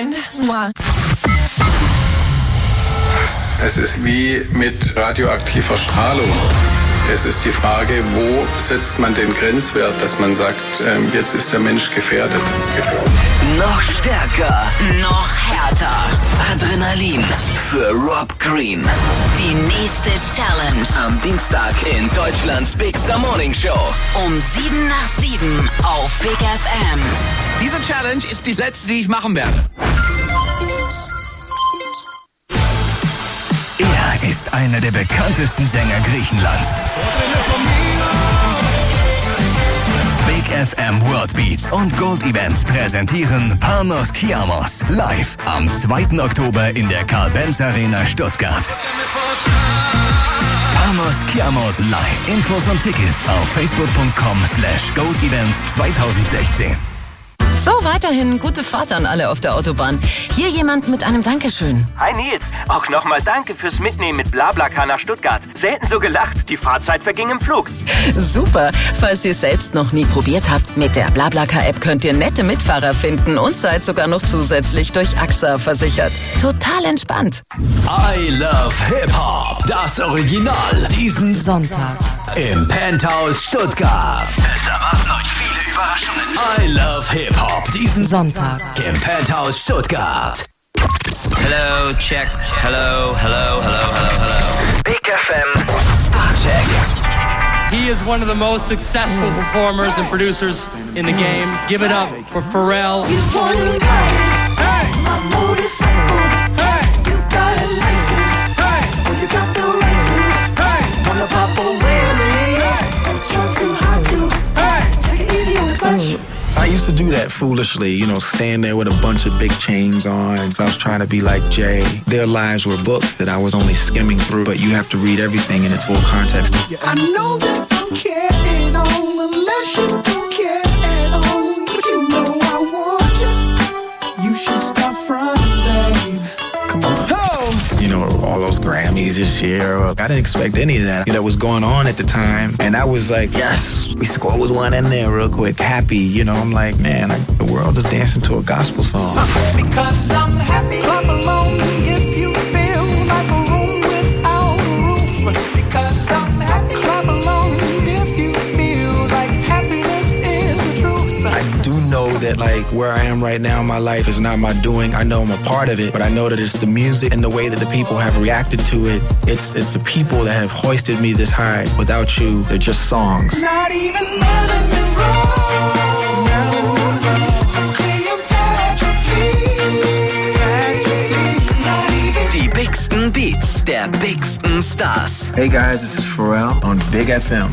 rein. Mua. Es ist wie mit radioaktiver Strahlung. Es ist die Frage, wo setzt man den Grenzwert, dass man sagt, jetzt ist der Mensch gefährdet. Noch stärker, noch härter. Adrenalin für Rob Green. Die nächste Challenge. Am Dienstag in Deutschlands Big Star Morning Show. Um 7 nach 7 auf Big FM. Diese Challenge ist die letzte, die ich machen werde. Er ist einer der bekanntesten Sänger Griechenlands. Big FM World Beats und Gold Events präsentieren Panos Kiamos live am 2. Oktober in der Carl-Benz Arena Stuttgart. Panos Kiamos live. Infos und Tickets auf facebook.com/goldevents 2016. So, weiterhin gute Fahrt an alle auf der Autobahn. Hier jemand mit einem Dankeschön. Hi Nils, auch nochmal danke fürs Mitnehmen mit BlaBlaCar nach Stuttgart. Selten so gelacht, die Fahrzeit verging im Flug. Super, falls ihr selbst noch nie probiert habt, mit der BlaBlaCar-App könnt ihr nette Mitfahrer finden und seid sogar noch zusätzlich durch AXA versichert. Total entspannt. I Love Hip-Hop, das Original, diesen Sonntag im Penthouse Stuttgart. Es erwarten euch viele Überraschungen. I Love Hip-Hop, diesen Sonntag im Penthouse Stuttgart. Hello, check. Hello. Big FM Star Check. He is one of the most successful performers and producers in the game. Give it up for Pharrell. You wanna ride my motorcycle? You got a license? Well, you got the right to. Wanna pop a wheelie? But you're too hot to. Take it easy on the clutch. I used to do that foolishly, stand there with a bunch of big chains on. I was trying to be like Jay. Their lives were books that I was only skimming through, but you have to read everything in its full context. I know that you care at all, unless you don't care at all. But you know I want you. You should stop fronting, babe. Come on. All those Grammys this year. I didn't expect any of that was going on at the time. And I was like, yes, we scored one in there real quick. Happy, I'm like, man, the world is dancing to a gospel song. Because I'm happy. Clap along if you feel like a room without a roof. Because I'm happy. Clap along if you feel like happiness is the truth. I do know that where I am right now in my life is not my doing. I know I'm a part of it, but I know that it's the music and the way that the people have reacted to it. It's the people that have hoisted me this high. Without you, they're just songs. Not even Marilyn Monroe. Die bigsten Beats der bigsten Stars. Hey guys, this is Pharrell on Big FM.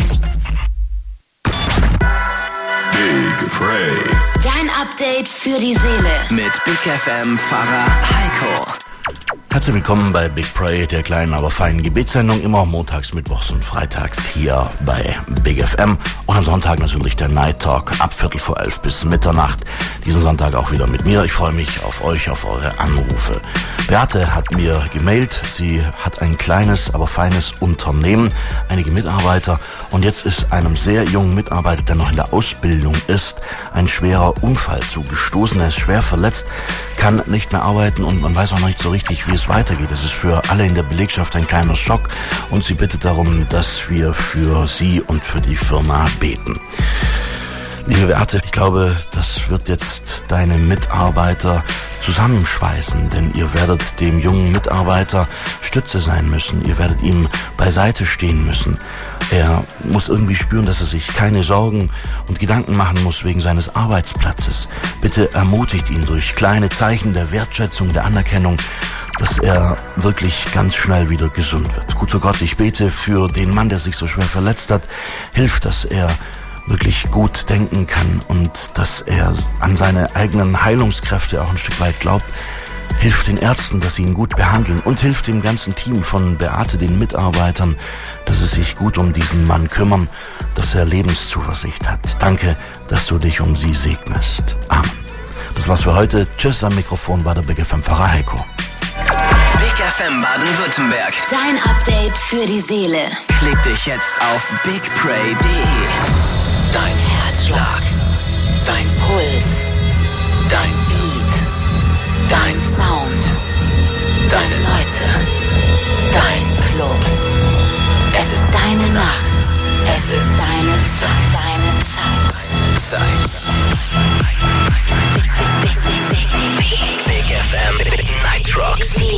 Big Pray. Dein Update für die Seele. Mit Big FM Pfarrer Heiko. Herzlich willkommen bei Big Pray, der kleinen, aber feinen Gebetssendung, immer montags, mittwochs und freitags hier bei Big FM und am Sonntag natürlich der Night Talk ab 11:45 bis Mitternacht. Diesen Sonntag auch wieder mit mir. Ich freue mich auf euch, auf eure Anrufe. Beate hat mir gemailt, sie hat ein kleines, aber feines Unternehmen, einige Mitarbeiter und jetzt ist einem sehr jungen Mitarbeiter, der noch in der Ausbildung ist, ein schwerer Unfall zugestoßen. Er ist schwer verletzt, kann nicht mehr arbeiten und man weiß auch noch nicht so richtig, wie es weitergeht. Das ist für alle in der Belegschaft ein kleiner Schock und sie bittet darum, dass wir für sie und für die Firma beten. Liebe Beate, ich glaube, das wird jetzt deine Mitarbeiter zusammenschweißen, denn ihr werdet dem jungen Mitarbeiter Stütze sein müssen, ihr werdet ihm beiseite stehen müssen. Er muss irgendwie spüren, dass er sich keine Sorgen und Gedanken machen muss wegen seines Arbeitsplatzes. Bitte ermutigt ihn durch kleine Zeichen der Wertschätzung, der Anerkennung, dass er wirklich ganz schnell wieder gesund wird. Guter Gott, ich bete für den Mann, der sich so schwer verletzt hat. Hilf, dass er wirklich gut denken kann und dass er an seine eigenen Heilungskräfte auch ein Stück weit glaubt. Hilf den Ärzten, dass sie ihn gut behandeln und hilf dem ganzen Team von Beate, den Mitarbeitern, dass sie sich gut um diesen Mann kümmern, dass er Lebenszuversicht hat. Danke, dass du dich um sie segnest. Amen. Das war's für heute. Tschüss, am Mikrofon war der Big FM Pfarrer Heiko. Big FM Baden-Württemberg. Dein Update für die Seele. Klick dich jetzt auf bigpray.de. Dein Herzschlag, dein Puls, dein Beat, dein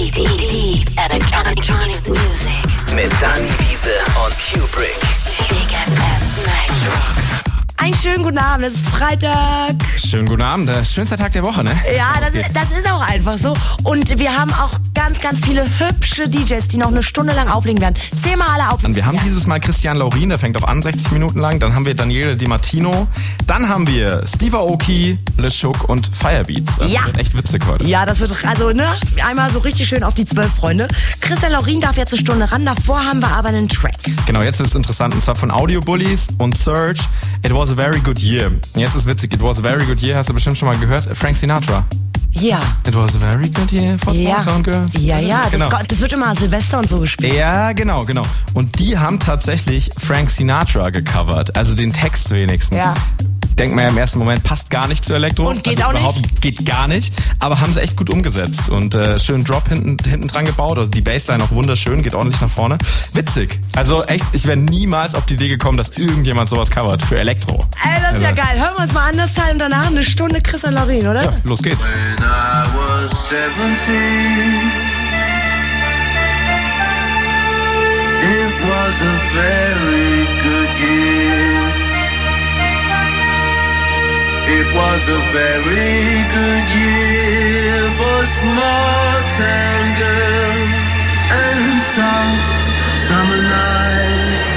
Deep Electronic Music. Mit Dani Wiese und Kubrick. Big FM Night Rocks. Einen schönen guten Abend, es ist Freitag. Schönen guten Abend, der schönste Tag der Woche, ne? Ja, das ist auch einfach so. Und wir haben auch ganz viele hübsche DJs, die noch eine Stunde lang auflegen werden. 10 Mal alle auflegen. Wir haben dieses Mal Christian Laurin, der fängt auch an, 60 Minuten lang. Dann haben wir Daniele Di Martino. Dann haben wir Steve Aoki, LeShook und Firebeats. Das wird echt witzig heute. Ja, das wird einmal so richtig schön auf die 12 Freunde. Christian Laurin darf jetzt eine Stunde ran, davor haben wir aber einen Track. Genau, jetzt wird's interessant, und zwar von Audio Bullies und Surge. It was a very good year. Jetzt ist witzig, it was a very good year, hast du bestimmt schon mal gehört. Frank Sinatra. Ja. It was a very good year for Small Town Girls. Ja, genau. Das wird immer Silvester und so gespielt. Ja, genau. Und die haben tatsächlich Frank Sinatra gecovert, also den Text wenigstens. Ja. Denkt man ja im ersten Moment, passt gar nicht zu Elektro. Und geht auch nicht. Geht gar nicht, aber haben sie echt gut umgesetzt und schön Drop hinten dran gebaut, also die Bassline auch wunderschön, geht ordentlich nach vorne. Witzig, also echt, ich wäre niemals auf die Idee gekommen, dass irgendjemand sowas covert für Elektro. Ey, das ist ja geil, hören wir uns mal an das Teil und danach eine Stunde Christian Laurin, oder? Ja, los geht's. When I was 17, it was a very good year. It was a very good year for small town girls and soft summer nights.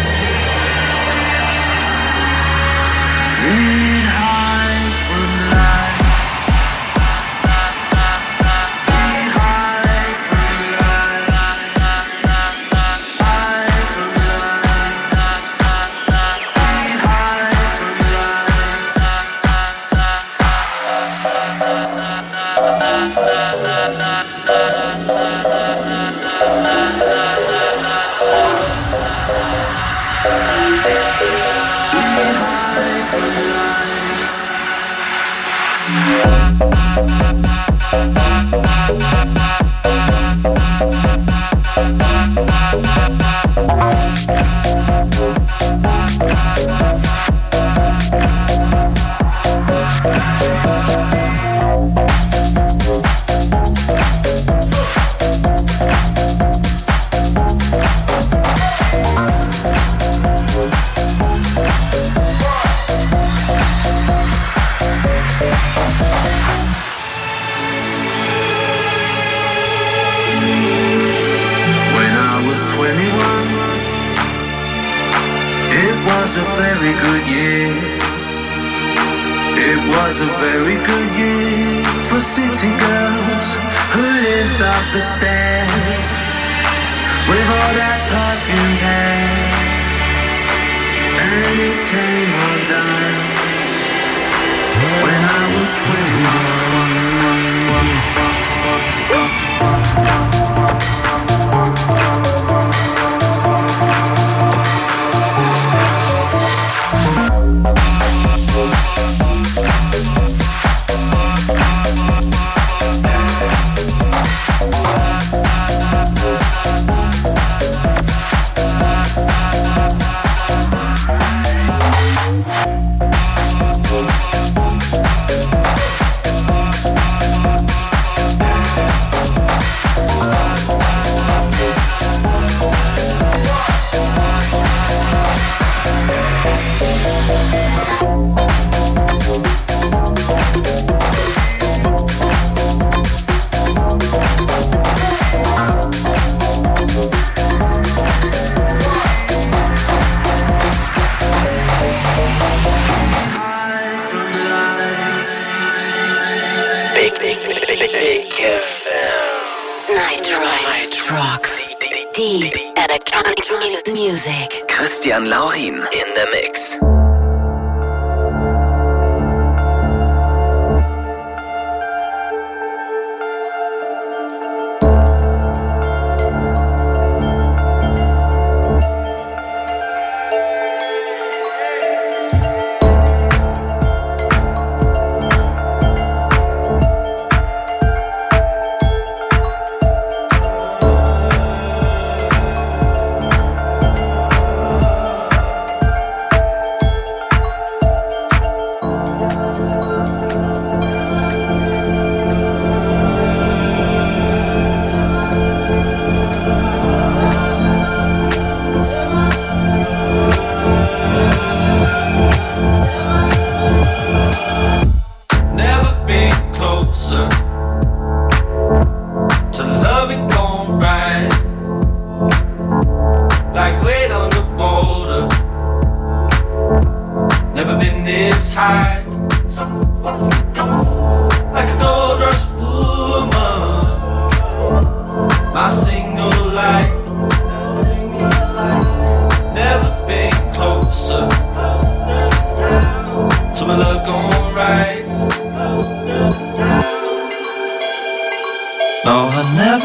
Read high from life. Deep Electronic Music. Christian Laurin in the Mix.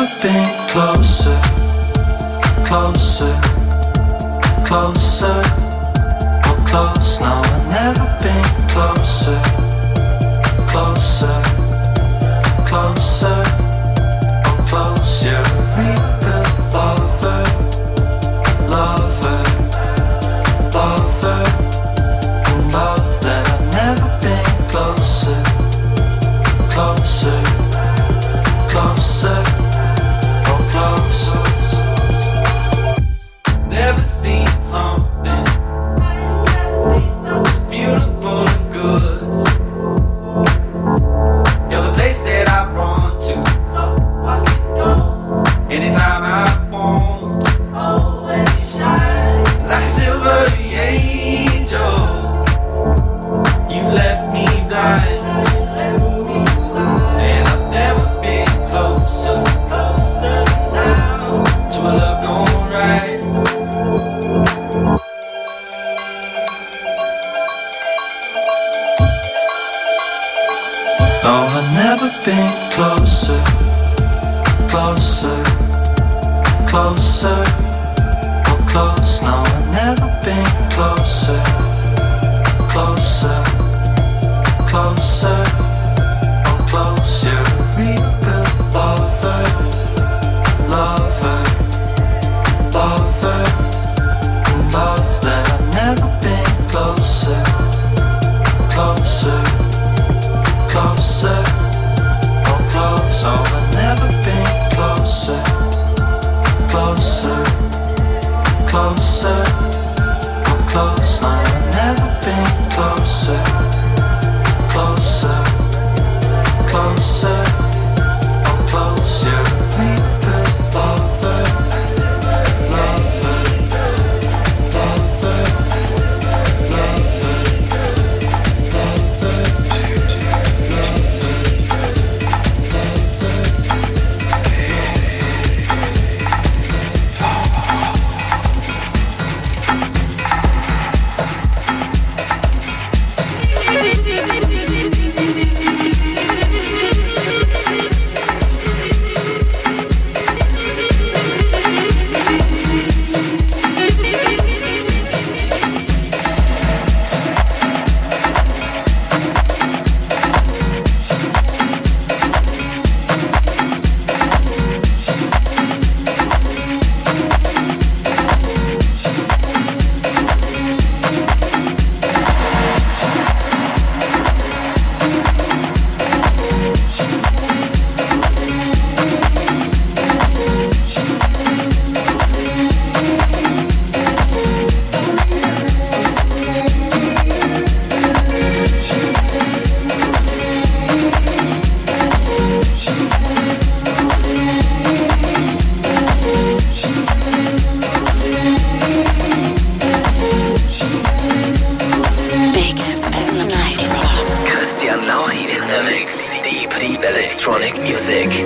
been closer, closer, closer, or close. No, I've never been closer, closer, closer, or close. You're a real good lover, lover, lover, and love that I've never been closer, closer, closer, or close. Never seen something as beautiful and good. You're the place that I run to. Anytime I want, always shine like a silver angel. You left me blind, and I've never been closer, closer now to a love gone right. No, I've never been closer, closer, closer, or close. No, I've never been closer, closer, closer, or close. You're a real good lover, lover, lover, and love that I've never been closer, closer, closer, or close. Oh, I've never been closer, closer, closer, or close. No, I've never been closer, closer, closer, or close. You're a real good lover, lover, lover, electronic music.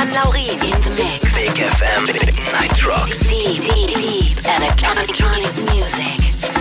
Jan Laurin in the mix. Big FM Night Rocks. Deep electronic music.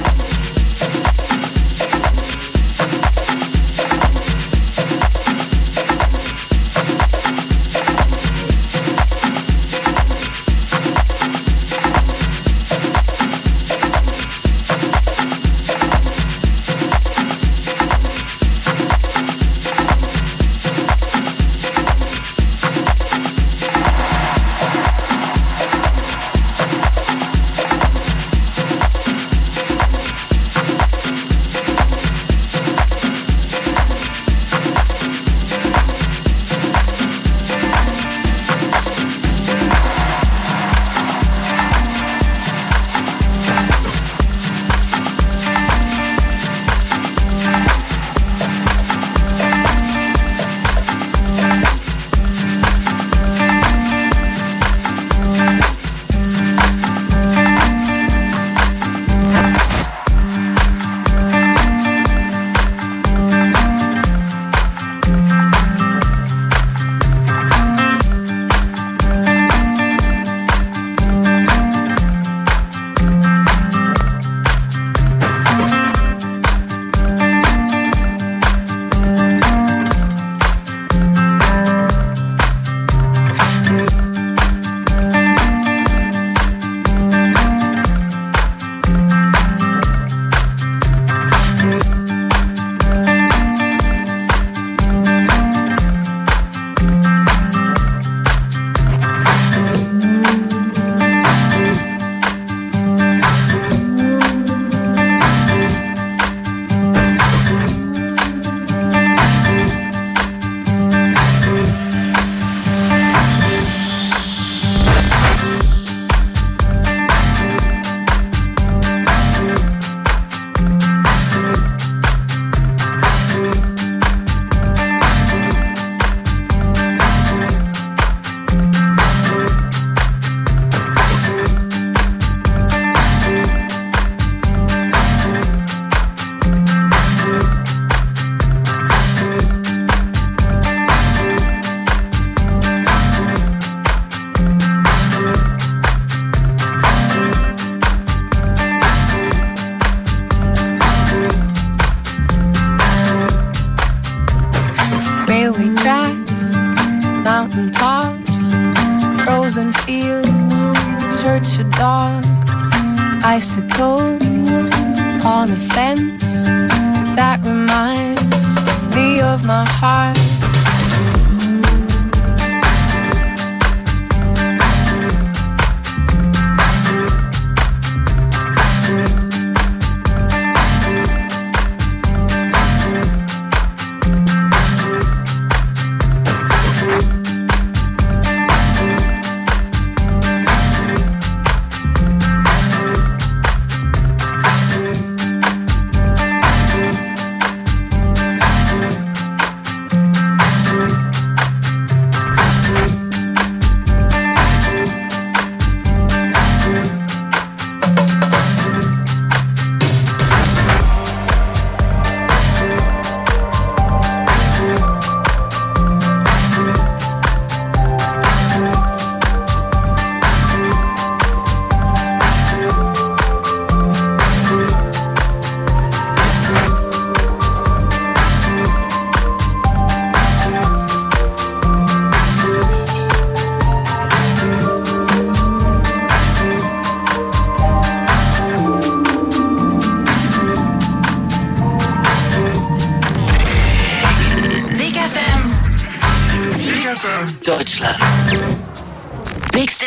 Deutschlands nächste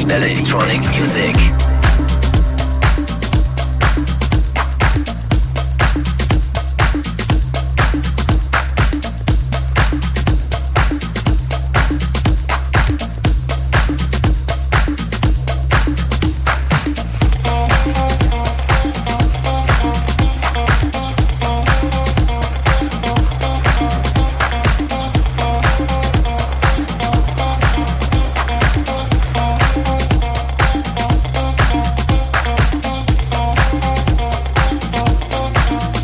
electronic music.